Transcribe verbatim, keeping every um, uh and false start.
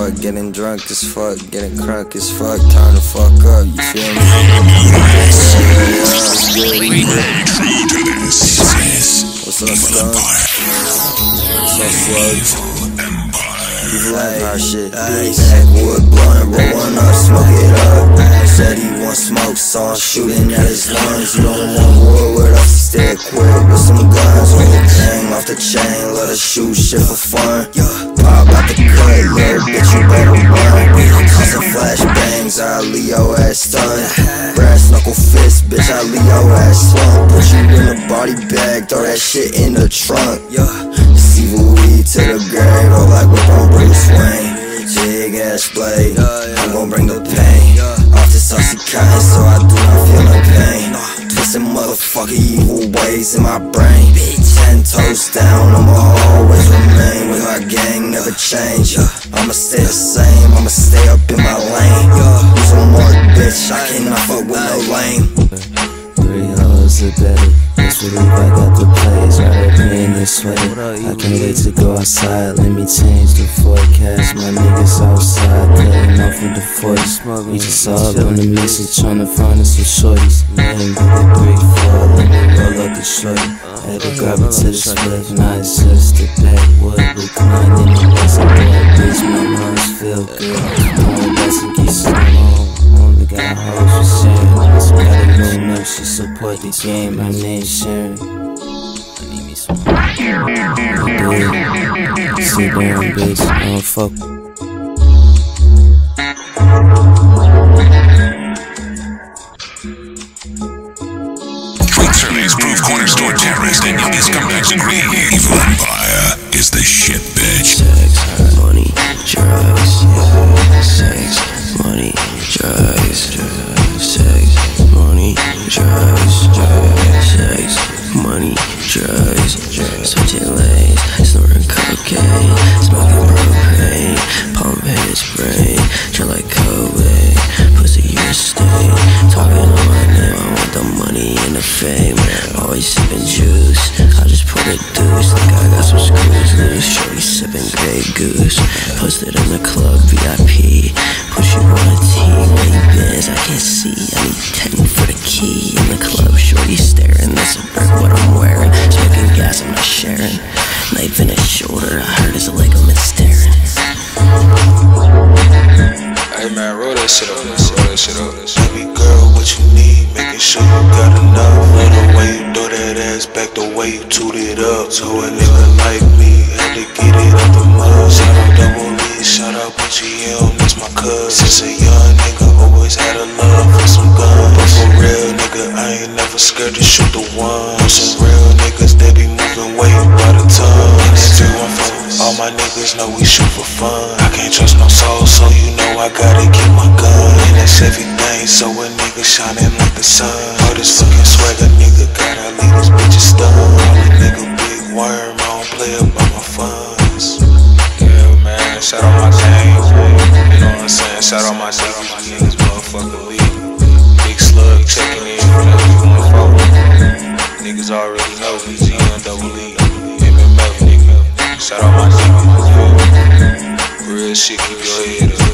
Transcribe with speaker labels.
Speaker 1: fuck, getting drunk as fuck, getting crunk as fuck, turn the fuck up, you feel me? What's up, Skunk? What's up, Slug? Evil Empire shit, backwood blunt, roll one up, smoke it up. Said he want smoke, so I'm shooting at his lungs. You don't want war with us, stay equipped with some guns. Roll the thing off the chain, let us shoot shit for fun. Pop out the cut, little bitch, you better run. Toss some flashbangs, I leave your ass stunned. Brass knuckle fist, bitch, I leave your ass slumped. Put you in a body bag, throw that shit in the trunk. This evil weed to the grave, all like whip on Bruce Wayne. Big ass blade, I'm gon' bring the pain. Off this oxycontin, so I do not feel no pain. Twisting motherfucking evil ways in my brain. Ten toes down, I'ma always remain with my gang, never change. I'ma stay the same, I'ma stay up in my lane. Use a mark, bitch, I cannot fuck with no lame.
Speaker 2: Three hoes a day, just believe I got the plays. Rather be in this way, I can't wait to go outside. Let me change the forecast, my niggas outside playing off with the forties. We just all up on the mission, tryna find us some shorties. Name with the three, four, let me roll up the shorty. Had to grab it to the split, not just the backwood. We grind in the west, I'm like bitch, my lungs feel good. Only best and get some more. Only got hoes for sharing. So gotta know enough, she support the game, my name Sharon. I need me some. Dude, sit down, bitch, I don't fuck.
Speaker 3: Truth surveys prove corner store terrorists and youngest comebacks agree. Evil Empire is the shit, bitch.
Speaker 4: Sex, money, drugs, yeah. Sex, money, drugs, sex, money, drugs, sex, money, drugs, switching lanes, snorting cocaine, smoking propane, pump his brain, chill like Kobe, pussy you a stain, talking on my name, I want the money and the fame, always sipping juice, I just put a deuce, like I got some screws loose, shorty sipping Grey Goose, posted in the club V I P, push you on a team, Ray-Bans, I can't see, I need ten for the key, in the club, shorty staring, that's a brick what I'm wearing, smoking gas, I'm not sharing, knife in his shoulder, I heard his ligament staring.
Speaker 5: Hey man, roll that shit up, roll that shit up.
Speaker 6: Baby girl, what you need, making sure you got enough. Love the way you throw that ass back, the way you toot it up. So a nigga like me had to get it out the mud. Shout out Double E, shout out P G M, that's my cuz. Since a young nigga, always had a love for some guns. But for real nigga, I ain't never scared to shoot the one. Some real niggas, they be moving weight by the ton. All my niggas know we shoot for fun. I can't trust no soul, so you know I gotta keep my gun. And that's everything, so a nigga shining like the sun. All this fucking swagger, nigga, gotta leave this bitch stunned. All a nigga big worm, I don't play about my funds.
Speaker 5: Yeah man, shout out my gang, you know what I'm saying? Shout out my niggas, we in this motherfucking league. Big Slug checking in, whatever you wanna follow. Niggas already know, B G M, Double E, M M F, nigga. Shout out my niggas, real shit, keep your head up.